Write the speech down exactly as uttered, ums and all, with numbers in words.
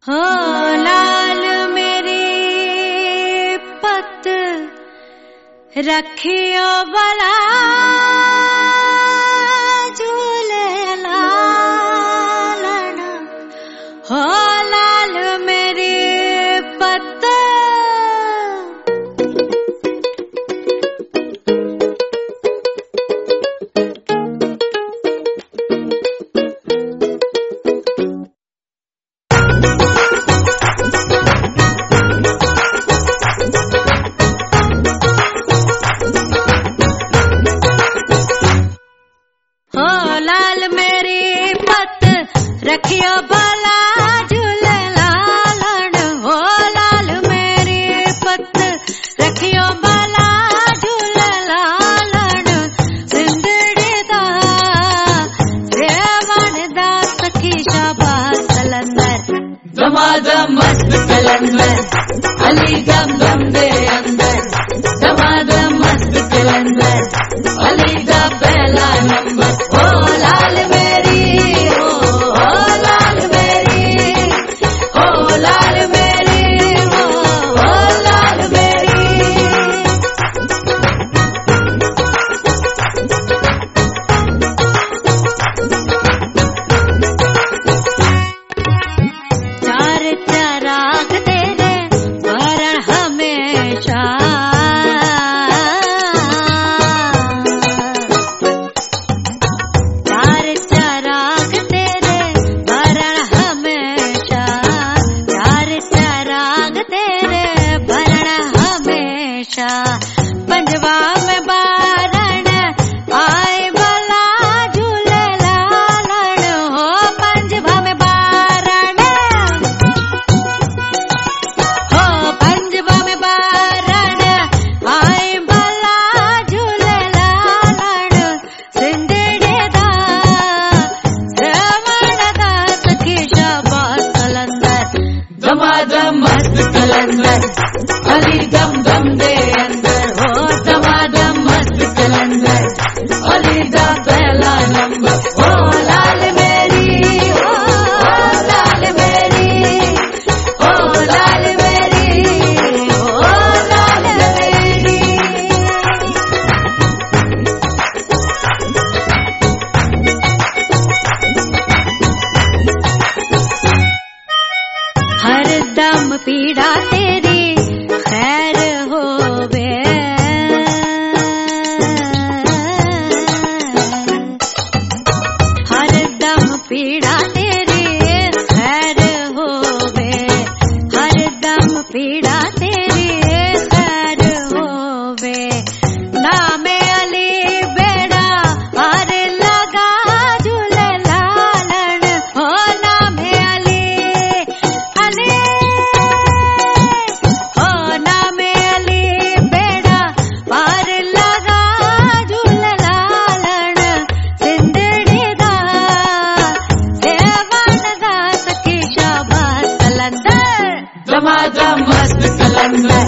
हो लाल मेरी पत रखियो बला झूले लालना। हो लाल मेरी पत रखियो बला झूले लालन। हो लाल मेरी पत रखियो बला झूले लालन। सिंदड़ी दा सेवन दा सखी शाबाश कलंदर। दमादम मस्त कलंदर अली दम दम दे अंदर। दमादम मस्त कलंदर अली दा पहला नंबर। हो लाल मेरी पंजवा में बारण आए बला झूले लालन। हो पंजवा में बारण हो पंजवा में बारण आए बला झूले लालन। सिंदड़ी दा सेवन दा सखी शाबाश कलंदर। दमादम मस्त कलंदर अली दम दम दे अंदर। हो दमादम मस्त कलंदर अली दा पहला नंबर। हो लाल मेरी हो लाल मेरी हो लाल मेरी हो लाल मेरी। हर दम पीड़ा तेरी खैर होवे। हर दम पीड़ा तेरी खैर होवे। हर दम पीड़ा तेरी खैर होवे। नामे अली बेड़ा हर लगा झूले लालन। हो नामे अली अली हो नामे अली बेड़ा पार लगा झूले लालन। सिंदड़ी दा सेवन दा सखी शाबाश कलंदर। दमादम मस्त कलंदर